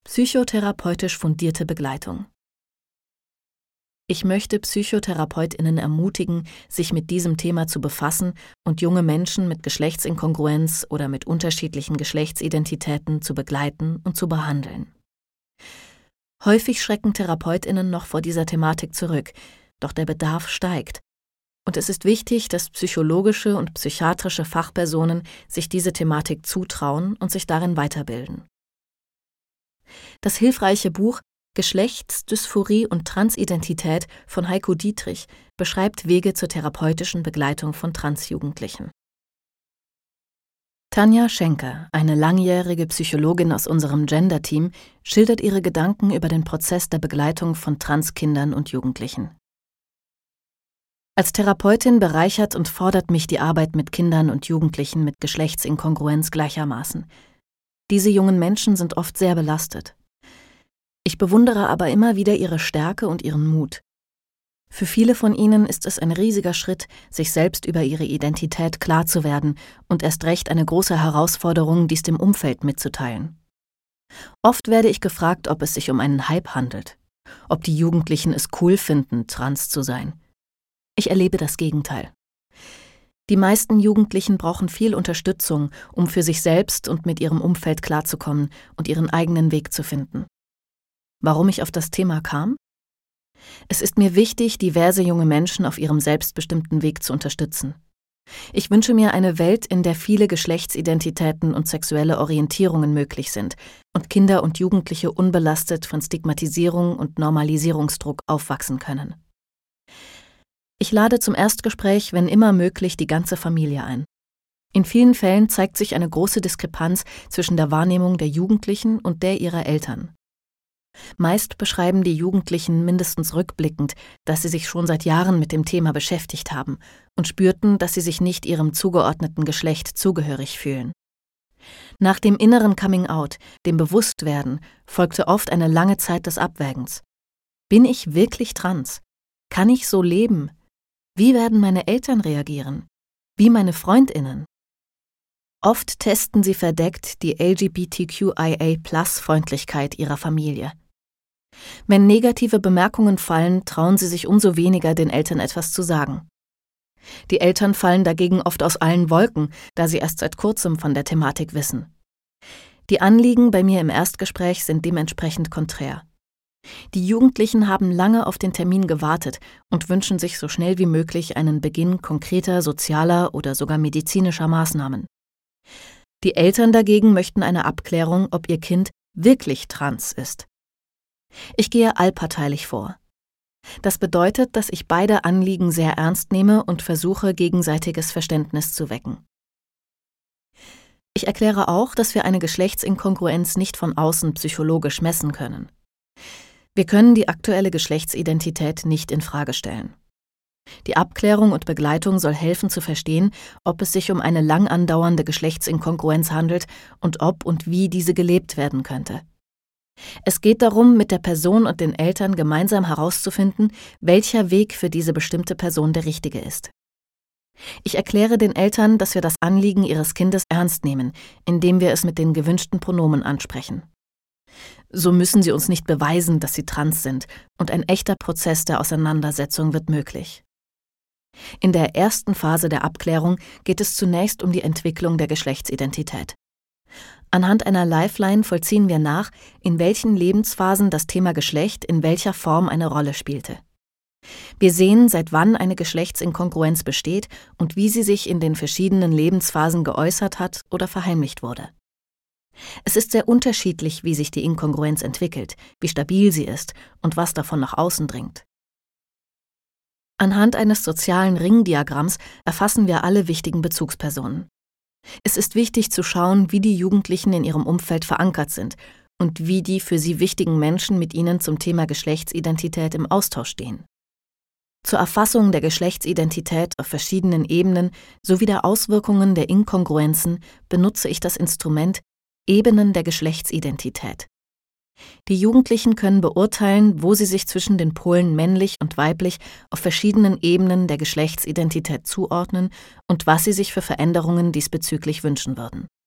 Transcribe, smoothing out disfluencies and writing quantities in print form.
Psychotherapeutisch fundierte Begleitung. Ich möchte PsychotherapeutInnen ermutigen, sich mit diesem Thema zu befassen und junge Menschen mit Geschlechtsinkongruenz oder mit unterschiedlichen Geschlechtsidentitäten zu begleiten und zu behandeln. Häufig schrecken TherapeutInnen noch vor dieser Thematik zurück, doch der Bedarf steigt. Und es ist wichtig, dass psychologische und psychiatrische Fachpersonen sich diese Thematik zutrauen und sich darin weiterbilden. Das hilfreiche Buch Geschlechtsdysphorie und Transidentität von Heiko Dietrich beschreibt Wege zur therapeutischen Begleitung von Transjugendlichen. Tanja Schenker, eine langjährige Psychologin aus unserem Gender-Team, schildert ihre Gedanken über den Prozess der Begleitung von Transkindern und Jugendlichen. Als Therapeutin bereichert und fordert mich die Arbeit mit Kindern und Jugendlichen mit Geschlechtsinkongruenz gleichermaßen. Diese jungen Menschen sind oft sehr belastet. Ich bewundere aber immer wieder ihre Stärke und ihren Mut. Für viele von ihnen ist es ein riesiger Schritt, sich selbst über ihre Identität klar zu werden und erst recht eine große Herausforderung, dies dem Umfeld mitzuteilen. Oft werde ich gefragt, ob es sich um einen Hype handelt, ob die Jugendlichen es cool finden, trans zu sein. Ich erlebe das Gegenteil. Die meisten Jugendlichen brauchen viel Unterstützung, um für sich selbst und mit ihrem Umfeld klarzukommen und ihren eigenen Weg zu finden. Warum ich auf das Thema kam? Es ist mir wichtig, diverse junge Menschen auf ihrem selbstbestimmten Weg zu unterstützen. Ich wünsche mir eine Welt, in der viele Geschlechtsidentitäten und sexuelle Orientierungen möglich sind und Kinder und Jugendliche unbelastet von Stigmatisierung und Normalisierungsdruck aufwachsen können. Ich lade zum Erstgespräch, wenn immer möglich, die ganze Familie ein. In vielen Fällen zeigt sich eine große Diskrepanz zwischen der Wahrnehmung der Jugendlichen und der ihrer Eltern. Meist beschreiben die Jugendlichen mindestens rückblickend, dass sie sich schon seit Jahren mit dem Thema beschäftigt haben und spürten, dass sie sich nicht ihrem zugeordneten Geschlecht zugehörig fühlen. Nach dem inneren Coming-out, dem Bewusstwerden, folgte oft eine lange Zeit des Abwägens. Bin ich wirklich trans? Kann ich so leben? Wie werden meine Eltern reagieren? Wie meine FreundInnen? Oft testen sie verdeckt die LGBTQIA+-Freundlichkeit ihrer Familie. Wenn negative Bemerkungen fallen, trauen sie sich umso weniger, den Eltern etwas zu sagen. Die Eltern fallen dagegen oft aus allen Wolken, da sie erst seit kurzem von der Thematik wissen. Die Anliegen bei mir im Erstgespräch sind dementsprechend konträr. Die Jugendlichen haben lange auf den Termin gewartet und wünschen sich so schnell wie möglich einen Beginn konkreter sozialer oder sogar medizinischer Maßnahmen. Die Eltern dagegen möchten eine Abklärung, ob ihr Kind wirklich trans ist. Ich gehe allparteilich vor. Das bedeutet, dass ich beide Anliegen sehr ernst nehme und versuche, gegenseitiges Verständnis zu wecken. Ich erkläre auch, dass wir eine Geschlechtsinkongruenz nicht von außen psychologisch messen können. Wir können die aktuelle Geschlechtsidentität nicht in Frage stellen. Die Abklärung und Begleitung soll helfen zu verstehen, ob es sich um eine lang andauernde Geschlechtsinkongruenz handelt und ob und wie diese gelebt werden könnte. Es geht darum, mit der Person und den Eltern gemeinsam herauszufinden, welcher Weg für diese bestimmte Person der richtige ist. Ich erkläre den Eltern, dass wir das Anliegen ihres Kindes ernst nehmen, indem wir es mit den gewünschten Pronomen ansprechen. So müssen sie uns nicht beweisen, dass sie trans sind, und ein echter Prozess der Auseinandersetzung wird möglich. In der ersten Phase der Abklärung geht es zunächst um die Entwicklung der Geschlechtsidentität. Anhand einer Lifeline vollziehen wir nach, in welchen Lebensphasen das Thema Geschlecht in welcher Form eine Rolle spielte. Wir sehen, seit wann eine Geschlechtsinkongruenz besteht und wie sie sich in den verschiedenen Lebensphasen geäußert hat oder verheimlicht wurde. Es ist sehr unterschiedlich, wie sich die Inkongruenz entwickelt, wie stabil sie ist und was davon nach außen dringt. Anhand eines sozialen Ringdiagramms erfassen wir alle wichtigen Bezugspersonen. Es ist wichtig zu schauen, wie die Jugendlichen in ihrem Umfeld verankert sind und wie die für sie wichtigen Menschen mit ihnen zum Thema Geschlechtsidentität im Austausch stehen. Zur Erfassung der Geschlechtsidentität auf verschiedenen Ebenen sowie der Auswirkungen der Inkongruenzen benutze ich das Instrument Ebenen der Geschlechtsidentität. Die Jugendlichen können beurteilen, wo sie sich zwischen den Polen männlich und weiblich auf verschiedenen Ebenen der Geschlechtsidentität zuordnen und was sie sich für Veränderungen diesbezüglich wünschen würden.